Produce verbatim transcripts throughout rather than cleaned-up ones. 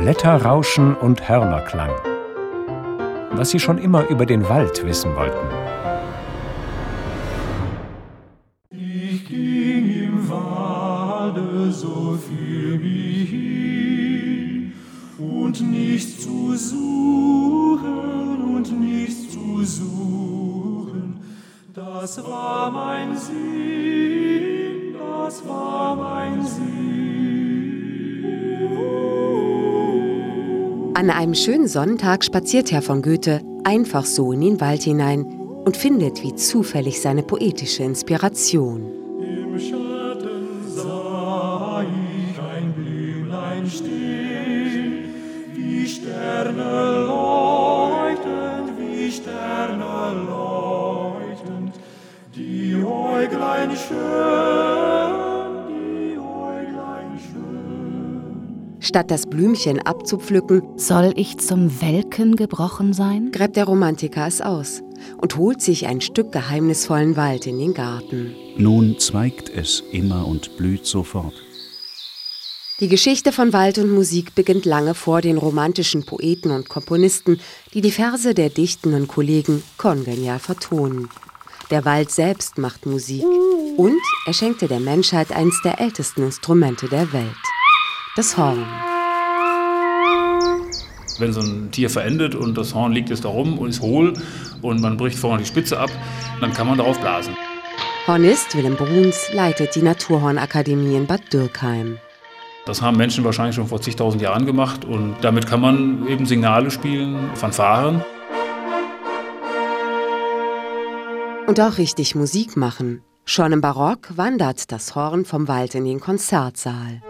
Blätterrauschen und Hörnerklang. Was sie schon immer über den Wald wissen wollten. Ich ging im Walde so für mich hin, und nichts zu suchen und nichts zu suchen, das war mein Sinn, das war mein Sinn. An einem schönen Sonnentag spaziert Herr von Goethe einfach so in den Wald hinein und findet wie zufällig seine poetische Inspiration. Im Schatten sah ich ein Blümlein stehen, wie Sterne leuchtend, wie Sterne leuchtend, die Äuglein schön, die Äuglein schön. Statt das Blümchen abzupflücken, soll ich zum Welken gebrochen sein? Gräbt der Romantiker es aus und holt sich ein Stück geheimnisvollen Wald in den Garten. Nun zweigt es immer und blüht sofort. Die Geschichte von Wald und Musik beginnt lange vor den romantischen Poeten und Komponisten, die die Verse der dichtenden Kollegen kongenial vertonen. Der Wald selbst macht Musik und er schenkte der Menschheit eines der ältesten Instrumente der Welt: das Horn. Wenn so ein Tier verendet und das Horn liegt jetzt da rum und ist hohl und man bricht vorne die Spitze ab, dann kann man darauf blasen. Hornist Willem Bruns leitet die Naturhornakademie in Bad Dürkheim. Das haben Menschen wahrscheinlich schon vor zigtausend Jahren gemacht und damit kann man eben Signale spielen, Fanfaren. Und auch richtig Musik machen. Schon im Barock wandert das Horn vom Wald in den Konzertsaal.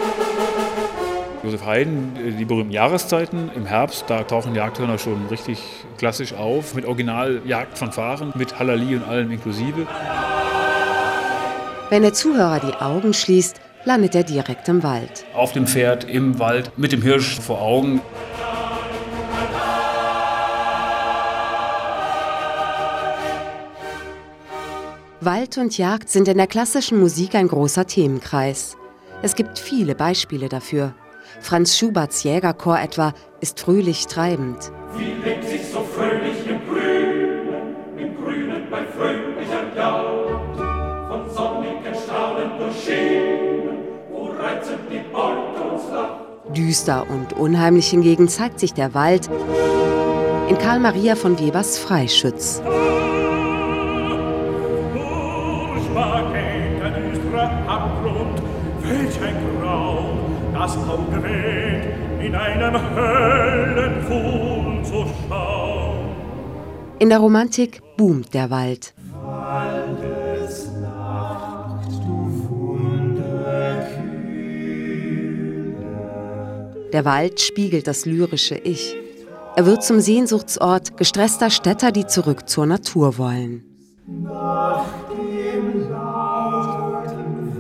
Josef Haydn, die berühmten Jahreszeiten, im Herbst, da tauchen Jagdhörner schon richtig klassisch auf, mit Original-Jagdfanfaren, mit Hallali und allem inklusive. Wenn der Zuhörer die Augen schließt, landet er direkt im Wald. Auf dem Pferd, im Wald, mit dem Hirsch vor Augen. Wald und Jagd sind in der klassischen Musik ein großer Themenkreis. Es gibt viele Beispiele dafür. Franz Schuberts Jägerchor etwa ist fröhlich treibend. Wie lebt sich so fröhlich im Grünen, im Grünen bei fröhlicher Jagd, von sonnigen Strahlen durchschienen, wo reizend die Beute uns lacht. Düster und unheimlich hingegen zeigt sich der Wald in Karl Maria von Webers Freischütz. Welch ein Grauen, das kaum gewähnt, in einem Höllenpfuhl zu schauen. In der Romantik boomt der Wald. Waldesnacht, du Wunderkühle. Der Wald spiegelt das lyrische Ich. Er wird zum Sehnsuchtsort gestresster Städter, die zurück zur Natur wollen. Nach dem lauten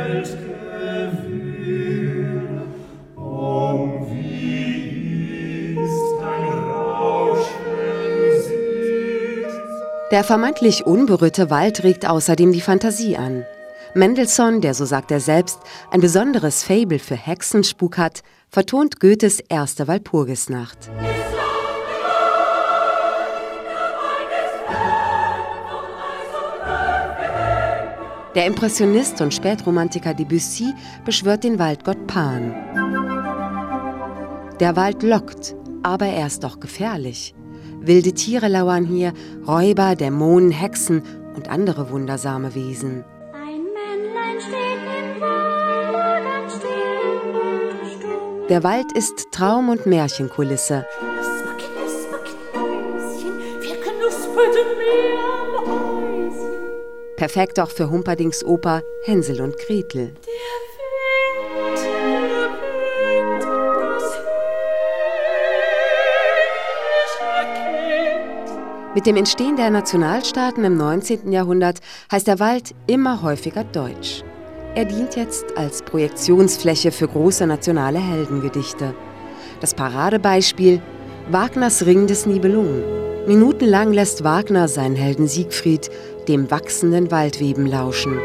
Weltgewühl, um wie ist ein Rauschen süß. Der vermeintlich unberührte Wald regt außerdem die Fantasie an. Mendelssohn, der, so sagt er selbst, ein besonderes Faible für Hexenspuk hat, vertont Goethes erste Walpurgisnacht. Der Impressionist und Spätromantiker Debussy beschwört den Waldgott Pan. Der Wald lockt, aber er ist doch gefährlich. Wilde Tiere lauern hier, Räuber, Dämonen, Hexen und andere wundersame Wesen. Ein Männlein steht im Wald, ganz still und stumm. Der Wald ist Traum- und Märchenkulisse. Knusper, knusper, Knäuschen, wir knusperten mehr am Häuschen. Perfekt auch für Humperdincks Oper Hänsel und Gretel. Der Wind, der Wind, das hübsche Kind. Mit dem Entstehen der Nationalstaaten im neunzehnten Jahrhundert heißt der Wald immer häufiger deutsch. Er dient jetzt als Projektionsfläche für große nationale Heldengedichte. Das Paradebeispiel: Wagners Ring des Nibelungen. Minutenlang lässt Wagner seinen Helden Siegfried dem wachsenden Waldweben lauschen.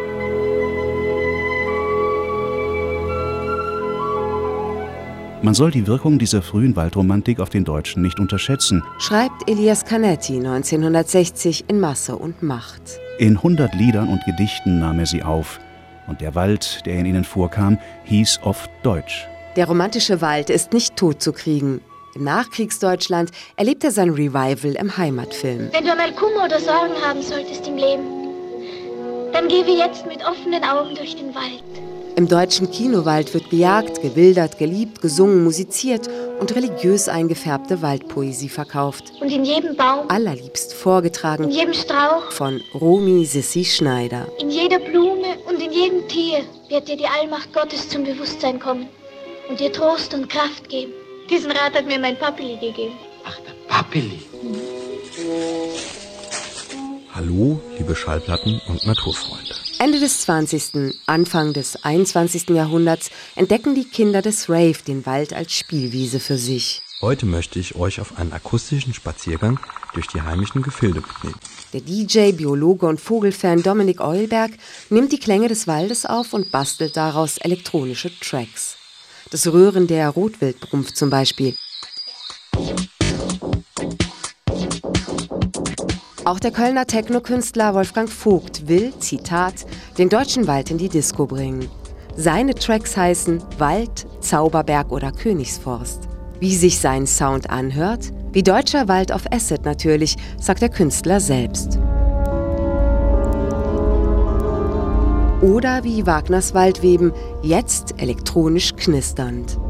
Man soll die Wirkung dieser frühen Waldromantik auf den Deutschen nicht unterschätzen. Schreibt Elias Canetti neunzehnhundertsechzig in Masse und Macht. In hundert Liedern und Gedichten nahm er sie auf. Und der Wald, der in ihnen vorkam, hieß oft Deutsch. Der romantische Wald ist nicht totzukriegen. Im Nachkriegsdeutschland erlebt er sein Revival im Heimatfilm. Wenn du einmal Kummer oder Sorgen haben solltest im Leben, dann geh wie jetzt mit offenen Augen durch den Wald. Im deutschen Kinowald wird gejagt, gewildert, geliebt, gesungen, musiziert und religiös eingefärbte Waldpoesie verkauft. Und in jedem Baum, Allerliebst vorgetragen in jedem Strauch, von Romy Sissi Schneider. in jeder Blume und in jedem Tier wird dir die Allmacht Gottes zum Bewusstsein kommen und dir Trost und Kraft geben. Diesen Rat hat mir mein Papili gegeben. Ach, der Papili. Hallo, liebe Schallplatten und Naturfreunde. Ende des zwanzigsten, Anfang des einundzwanzigsten Jahrhunderts entdecken die Kinder des Rave den Wald als Spielwiese für sich. Heute möchte ich euch auf einen akustischen Spaziergang durch die heimischen Gefilde mitnehmen. Der D J, Biologe und Vogelfan Dominik Eulberg nimmt die Klänge des Waldes auf und bastelt daraus elektronische Tracks. Das Röhren der Rotwildbrumpf zum Beispiel. Auch der Kölner Techno-Künstler Wolfgang Vogt will, Zitat, den deutschen Wald in die Disco bringen. Seine Tracks heißen Wald, Zauberberg oder Königsforst. Wie sich sein Sound anhört? Wie deutscher Wald auf Acid natürlich, sagt der Künstler selbst. Oder wie Wagners Waldweben, jetzt elektronisch knisternd.